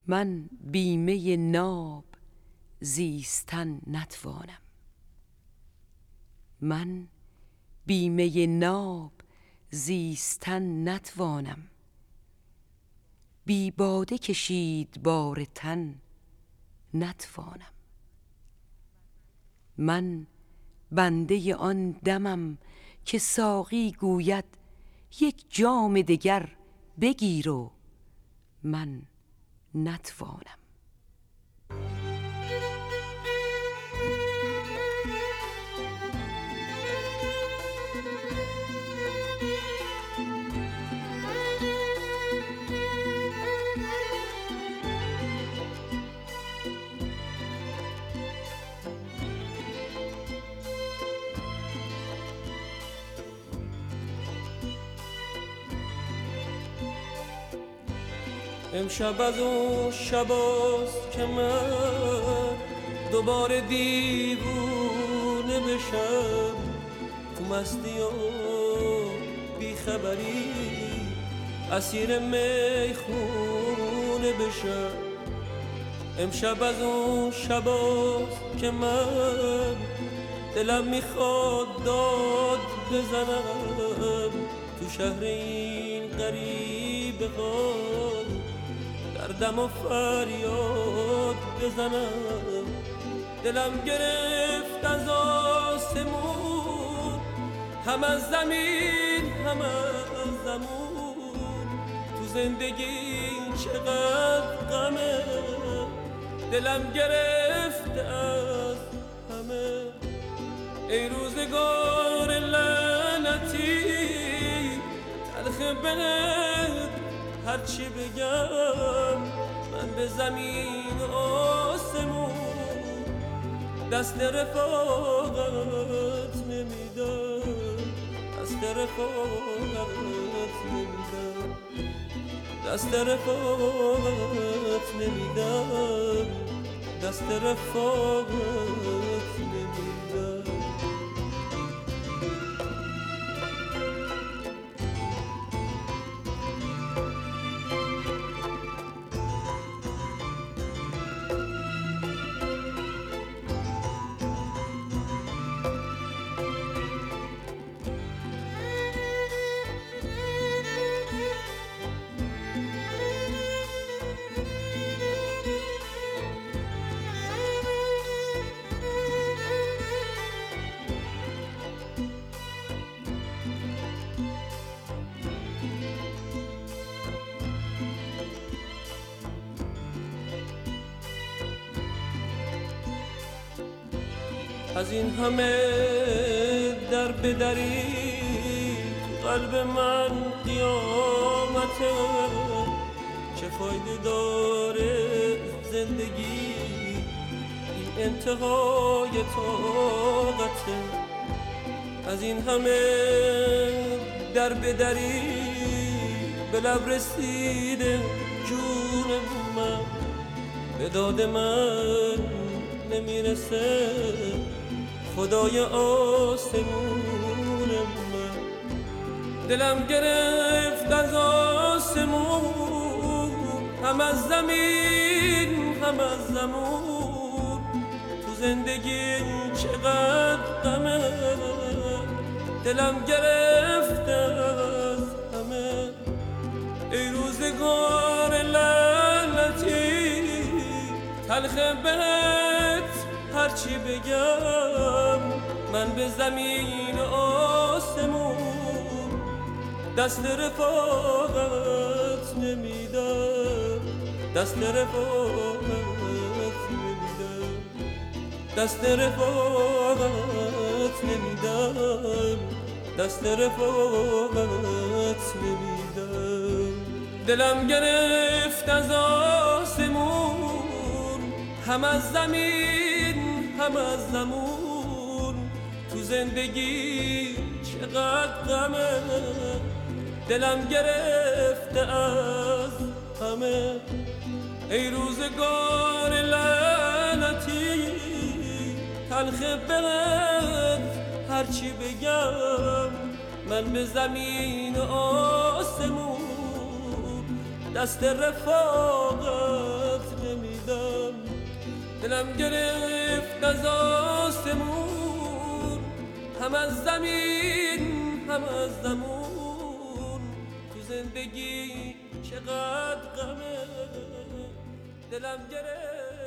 من بیمه ناب زیستن نتوانم. من بیمه ناب زیستن نتوانم. بی باده کشید بار تن نتوانم. من بنده آن دمم که ساقی گوید یک جام دگر بگیر و من نتوانم. امشب از اون شباست که من دوباره دیوونه بشم، تو مستی و بیخبری اسیر میخونه بشم. امشب از اون شباست که من دلم میخواد داد بزنم تو شهر این غریب غار، دردم و فریاد بزنم. دلم گرفت از آسمون، هم از زمین هم از زمون، تو زندگی چقدر غمه. دلم گرفت از همه. ای روزگار لعنتی، تلخ بهت هرچی بگم، من به زمین و آسمون دست رفاقت نمیدم، دست رفاقت نمیدم، دست رفاقت نمیدم، دست رفاقت نمیدم. از این همه در بدری تو قلب من قیامته، چه فایده داره زندگی، این انتهای طاقته. از این همه در بدری به لب رسیده جون من، به داد من نمیرسه خدای آسمون من. دلم گرفت از آسمون، هم از زمین هم از زمون، تو زندگی چقدر غمه. دلم گرفت از همه. ای روزگار لعنتی، تلخ بهت هرچی بگم، من به زمین و آسمون دست رفاقت نمیدم، دست رفاقت نمیدم، دست رفاقت نمیدم، دست رفاقت نمیدم. دلم گرفت از آسمون، هم از زمین هم از زمون، تو زندگی چقدر غمه. دلم گرفته از همه. ای روزگار لعنتی، تلخ بهت هرچی بگم، من به زمین و آسمون دست رفاقت دلم گرفت از آسمون، هم از زمین هم از زمون. تو زندگی چقدر غمه، دلم گرفت